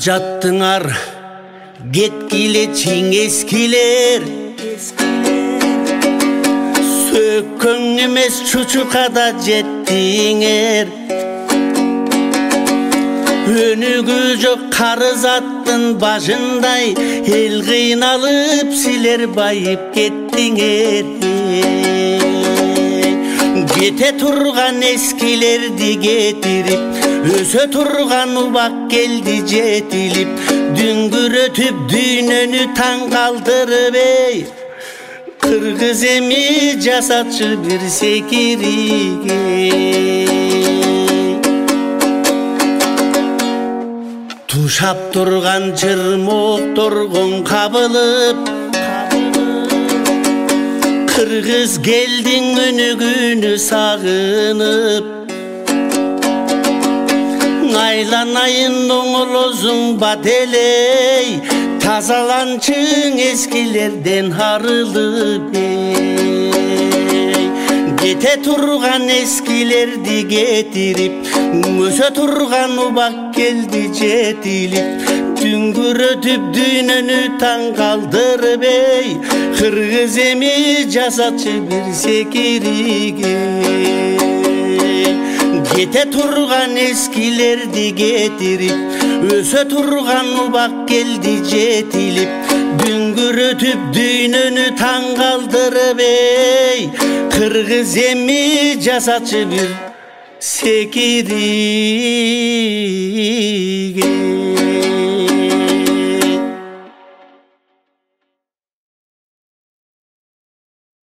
жаттыңар кеткиле чиң эскилер, сөккөң эмес чучукада жеттиңер. Өнүгү жок карыз аттын башындай, эл кыйналып силер байып кеттиңер. Кете турган эскилерди кетирип, өсө турган убак келди жетилип, дүңгүрөтүп дүйнөнү таң калтырып, эй кыргыз эми жасатчы бир секириге. Тушап турган чырмокторгон кабылып, кыргыз келдиң өнүгүүнү сагынып. Айланайын оңолозуң бателей, тазаланчың эскилерден арылып, эй. Кете турган эскилерди кетирип, өсө турган убак келди жетилип, дүңгүрөтүп дүйнөнү таң калтырып, эй кыргыз эми жасатчы бир секириге. Кете турган эскилерди кетирип, өсө турган убак келди жетилип, дүңгүрөтүп дүйнөнү таң калтырып, эй кыргыз эми жасатчы бир секириге.